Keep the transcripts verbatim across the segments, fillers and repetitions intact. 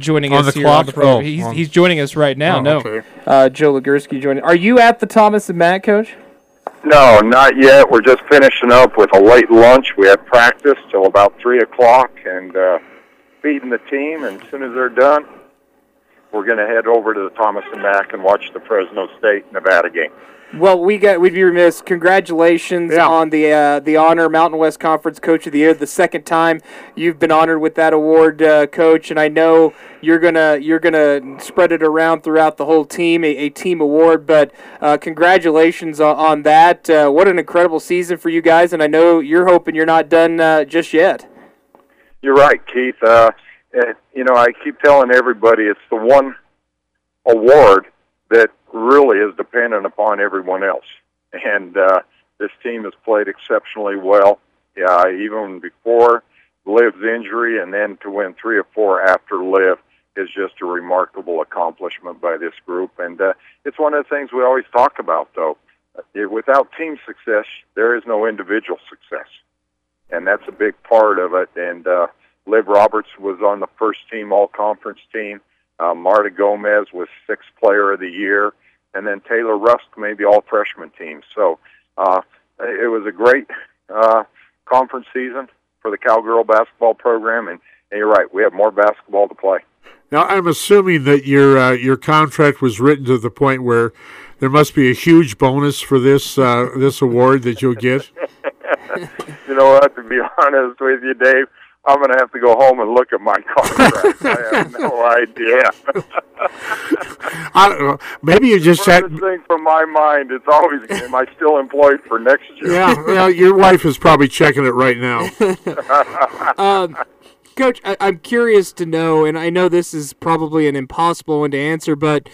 joining on us the here clock? on the program. Oh, he's, on- he's joining us right now. Oh, no, okay. Uh, Joe Legursky joining. Are you at the Thomas and Mack, Coach? No, not yet. We're just finishing up with a late lunch. We had practice till about three o'clock and uh, feeding the team. And as soon as they're done, we're going to head over to the Thomas and Mack and watch the Fresno State-Nevada game. Well, we got we'd be remiss. Congratulations Yeah. on the uh, the honor, Mountain West Conference Coach of the Year, the second time you've been honored with that award, uh, Coach. And I know you're gonna you're gonna spread it around throughout the whole team, a, a team award. But uh, congratulations on, on that. Uh, what an incredible season for you guys, and I know you're hoping you're not done uh, just yet. You're right, Keith. Uh, eh, you know, I keep telling everybody it's the one award that really is dependent upon everyone else. And uh, this team has played exceptionally well. Yeah, even before Liv's injury, and then to win three or four after Liv is just a remarkable accomplishment by this group. And uh, it's one of the things we always talk about, though. It, without team success, there is no individual success. And that's a big part of it. And uh, Liv Roberts was on the first team all-conference team. Uh, Marta Gomez was sixth player of the year, and then Taylor Rusk made the all-freshman team. So uh, it was a great uh, conference season for the Cowgirl basketball program, and, and you're right, we have more basketball to play. Now, I'm assuming that your uh, your contract was written to the point where there must be a huge bonus for this uh, this award that you'll get. You know what, to be honest with you, Dave, I'm going to have to go home and look at my contract. I have no idea. I don't know. Maybe you just had. First thing from my mind, it's always, am I still employed for next year? Yeah, well, your wife is probably checking it right now. um, Coach, I, I'm curious to know, and I know this is probably an impossible one to answer, but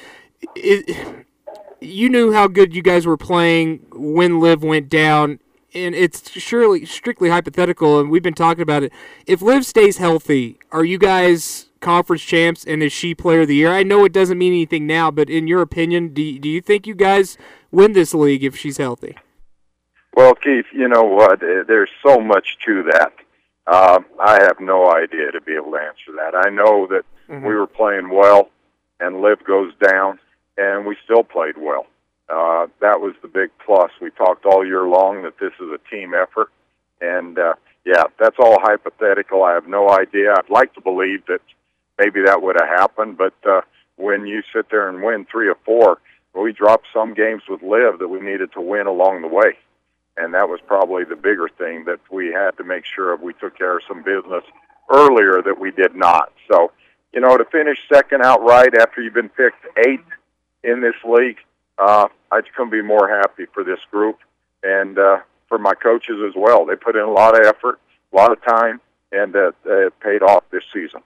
it, you knew how good you guys were playing when Liv went down. And it's surely strictly hypothetical, and we've been talking about it. If Liv stays healthy, are you guys conference champs, and is she player of the year? I know it doesn't mean anything now, but in your opinion, do you, do you think you guys win this league if she's healthy? Well, Keith, you know what? There's so much to that. Uh, I have no idea to be able to answer that. I know that mm-hmm. we were playing well, and Liv goes down, and we still played well. Uh, that was the big plus. We talked all year long that this is a team effort. And, uh, yeah, that's all hypothetical. I have no idea. I'd like to believe that maybe that would have happened. But uh, when you sit there and win three or four, we dropped some games with Liv that we needed to win along the way. And that was probably the bigger thing, that we had to make sure we took care of some business earlier that we did not. So, you know, to finish second outright after you've been picked eighth in this league, Uh, I couldn't be more happy for this group and uh, for my coaches as well. They put in a lot of effort, a lot of time, and uh, it paid off this season.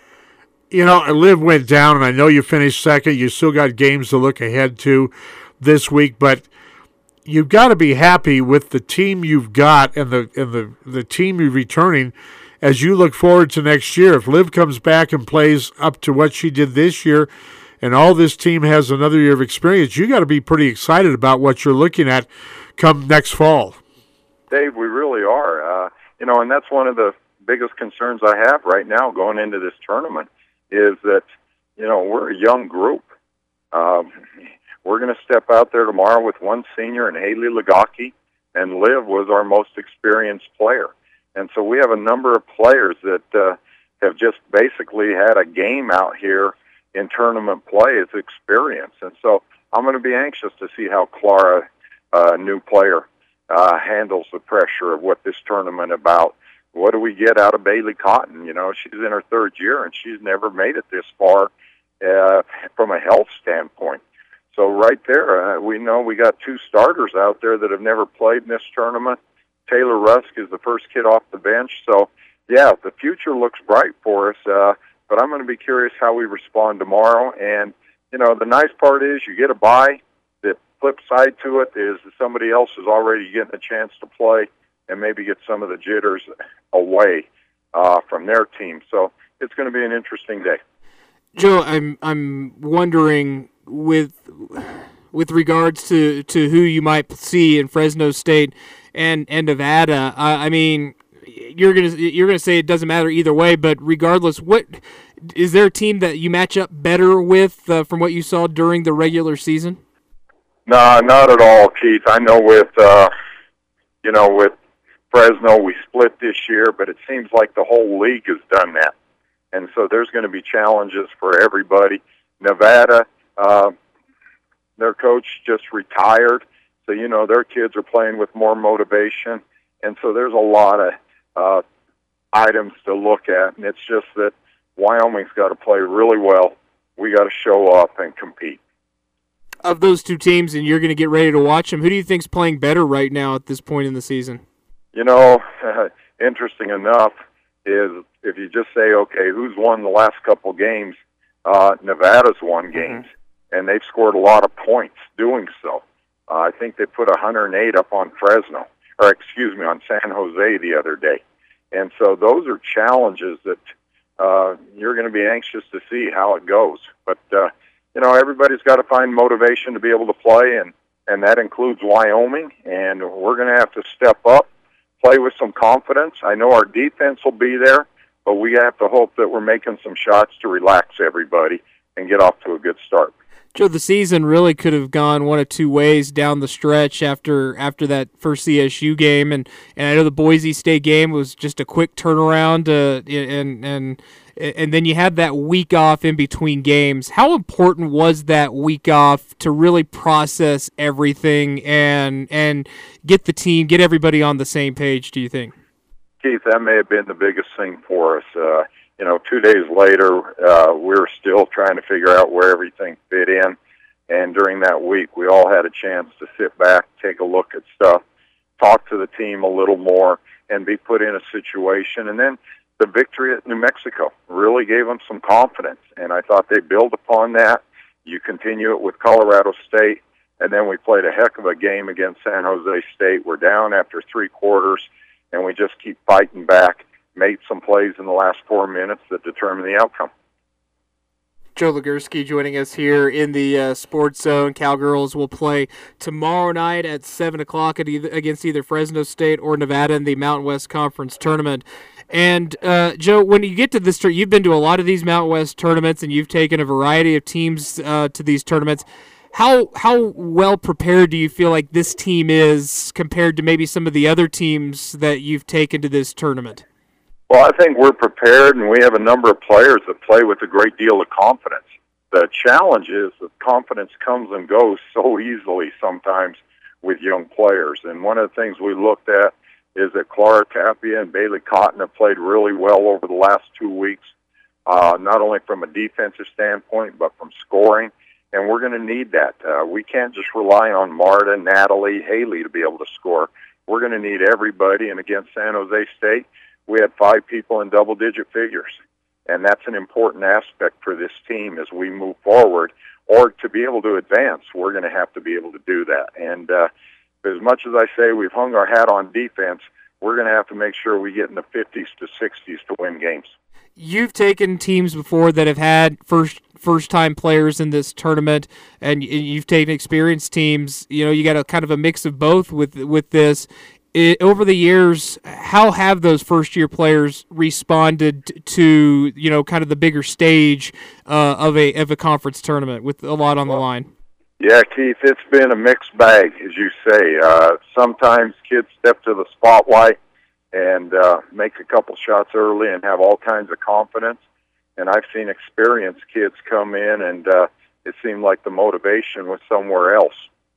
You know, Liv went down, and I know you finished second. You still got games to look ahead to this week, but you've got to be happy with the team you've got and the and the, the team you're returning as you look forward to next year. If Liv comes back and plays up to what she did this year, and all this team has another year of experience, you got to be pretty excited about what you're looking at come next fall. Dave, we really are. Uh, you know, and that's one of the biggest concerns I have right now going into this tournament is that, you know, we're a young group. Um, we're going to step out there tomorrow with one senior and Haley Legaki, and Liv was our most experienced player. And so we have a number of players that uh, have just basically had a game out here in tournament play as experience. And so I'm going to be anxious to see how Clara, a uh, new player, uh, handles the pressure of what this tournament about. What do we get out of Bailey Cotton? You know, she's in her third year, and she's never made it this far uh, from a health standpoint. So right there, uh, we know we got two starters out there that have never played in this tournament. Taylor Rusk is the first kid off the bench. So, yeah, the future looks bright for us. Uh, But I'm going to be curious how we respond tomorrow. And, you know, the nice part is you get a bye. The flip side to it is that somebody else is already getting a chance to play and maybe get some of the jitters away uh, from their team. So it's going to be an interesting day. Joe, I'm I'm wondering with with regards to, to who you might see in Fresno State and, and Nevada. I, I mean, you're gonna you're gonna say it doesn't matter either way, but regardless, what is there a team that you match up better with uh, from what you saw during the regular season? No, not at all, Keith. I know with, uh, you know, with Fresno, we split this year, but it seems like the whole league has done that. And so there's going to be challenges for everybody. Nevada, uh, their coach just retired, so, you know, their kids are playing with more motivation. And so there's a lot of uh, items to look at, and it's just that Wyoming's got to play really well. We got to show up and compete. Of those two teams, and you're going to get ready to watch them, who do you think's playing better right now at this point in the season? You know, uh, interesting enough is if you just say, okay, who's won the last couple games, uh, Nevada's won games, mm-hmm. and they've scored a lot of points doing so. Uh, I think they put one hundred eight up on Fresno, or excuse me, on San Jose the other day. And so those are challenges that uh, you're going to be anxious to see how it goes. But, uh, you know, everybody's got to find motivation to be able to play, and, and that includes Wyoming, and we're going to have to step up, play with some confidence. I know our defense will be there, but we have to hope that we're making some shots to relax everybody and get off to a good start. Joe, the season really could have gone one of two ways down the stretch after after that first C S U game, and, and I know the Boise State game was just a quick turnaround, uh, and and and then you had that week off in between games. How important was that week off to really process everything and and get the team, get everybody on the same page, do you think? Keith, that may have been the biggest thing for us. Uh, you know, two days later, uh, we were still trying to figure out where everything fit in. And during that week, we all had a chance to sit back, take a look at stuff, talk to the team a little more, and be put in a situation. And then the victory at New Mexico really gave them some confidence. And I thought they built upon that. You continue it with Colorado State. And then we played a heck of a game against San Jose State. We're down after three quarters, and we just keep fighting back. Made some plays in the last four minutes that determined the outcome. Joe Legursky joining us here in the uh, Sports Zone. Cowgirls will play tomorrow night at seven o'clock at either, against either Fresno State or Nevada in the Mountain West Conference Tournament. And, uh, Joe, when you get to this, you've been to a lot of these Mountain West tournaments, and you've taken a variety of teams uh, to these tournaments. How how well prepared do you feel like this team is compared to maybe some of the other teams that you've taken to this tournament? Well, I think we're prepared, and we have a number of players that play with a great deal of confidence. The challenge is that confidence comes and goes so easily sometimes with young players. And one of the things we looked at is that Clara Tapia and Bailey Cotton have played really well over the last two weeks, uh, not only from a defensive standpoint, but from scoring. And we're going to need that. Uh, we can't just rely on Marta, Natalie, Haley to be able to score. We're going to need everybody. And against San Jose State, we had five people in double-digit figures, and that's an important aspect for this team as we move forward. Or to be able to advance, we're going to have to be able to do that. And uh, as much as I say we've hung our hat on defense, we're going to have to make sure we get in the fifties to sixties to win games. You've taken teams before that have had first first-time players in this tournament, and you've taken experienced teams. You know, you got a kind of a mix of both with with this. It, over the years, how have those first-year players responded to, you know, kind of the bigger stage uh, of a of a conference tournament with a lot on the line? Yeah, Keith, it's been a mixed bag, as you say. Uh, sometimes kids step to the spotlight and uh, make a couple shots early and have all kinds of confidence. And I've seen experienced kids come in, and uh, it seemed like the motivation was somewhere else.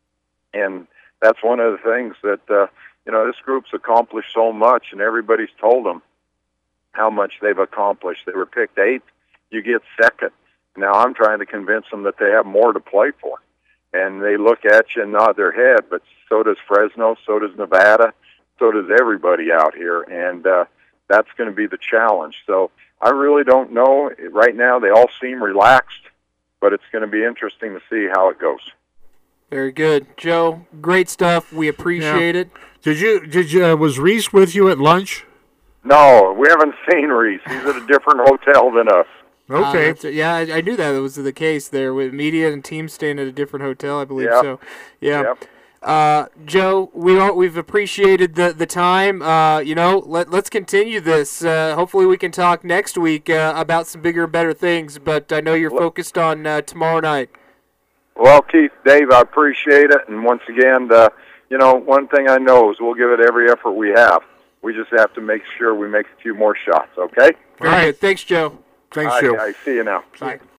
And that's one of the things that uh, – you know, this group's accomplished so much, and everybody's told them how much they've accomplished. They were picked eighth. You get second. Now I'm trying to convince them that they have more to play for. And they look at you and nod their head, but so does Fresno, so does Nevada, so does everybody out here. And uh, that's going to be the challenge. So I really don't know. Right now they all seem relaxed, but it's going to be interesting to see how it goes. Very good. Joe, great stuff. We appreciate yeah. it. Did you, did you, uh, was Reese with you at lunch? No, we haven't seen Reese. He's at a different hotel than us. Okay. Uh, yeah, I, I knew that was the case there with media and team staying at a different hotel, I believe. Yep. So, yeah. Yep. Uh, Joe, we all, we've appreciated the the time. Uh, you know, let let's continue this. Uh, hopefully, we can talk next week uh, about some bigger and better things. But I know you're focused on uh, tomorrow night. Well, Keith, Dave, I appreciate it. And once again, uh, you know, one thing I know is we'll give it every effort we have. We just have to make sure we make a few more shots, okay? Very good. Thanks, Joe. Thanks, I, Joe. I see you now. Bye.